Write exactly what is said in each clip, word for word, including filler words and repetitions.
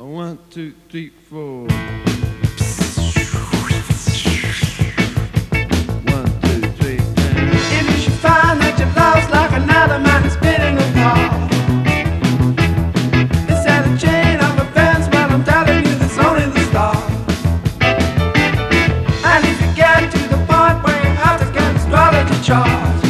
One, two, three, four. One, two, three, and If you should find that you're lost like another man is spinning apart, it's at a chain of events, well I'm telling you that's only the start. And if you get to the point where you have to get astrology charts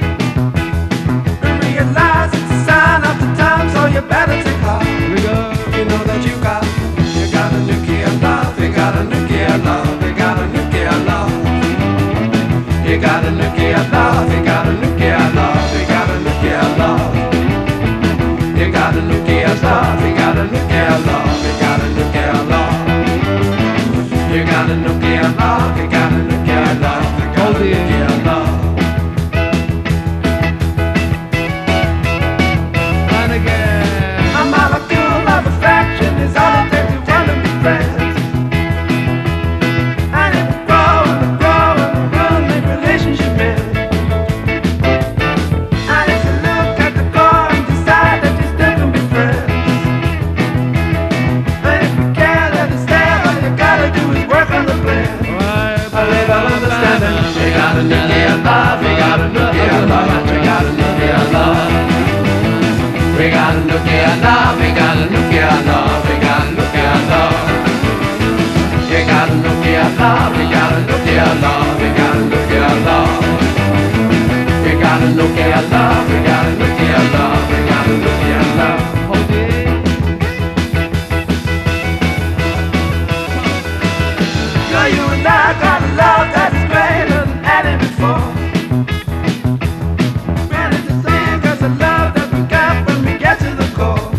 and realize it's a sign of the time, so you better take heart. we go. You know that you got, you got a nuclear love, you got a nuclear love, you got a nuclear love. You got a nuclear love, you got a nuclear love, you got a nuclear love. You got a nuclear love, you got a nuclear love, you got a nuclear love. You got a nuclear love, you got a nuclear love, you got a nuclear love. And again. A molecule of affection is all it takes to want to be friends. And it will grow and will grow and will ruin the relationship ends. And if you look at the core and decide that you still can be friends, and if you care that it's there, all you gotta do is work on the plan. A little understanding. You got a nuclear love, you got a nuclear love, you got a nuclear love. We got a nuclear love, we got a nuclear love, we got a nuclear love. You got a nuclear love, we got a nuclear love, we got a nuclear love. We got a nuclear love, we got a nuclear love, we got a nuclear love. Hold it. Girl, you and I got a love that is greater than any before. Man, it's the same cause the love that we got when we get to the core.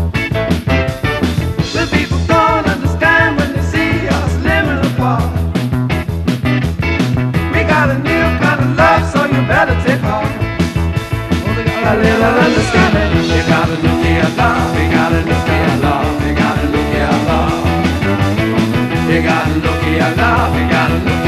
The people don't understand when they see us living apart. We got a new kind of love, so you better take heart. A little understanding. You got a nuclear love, we got a nuclear love, we got a nuclear love. You got a nuclear love, we got a nuclear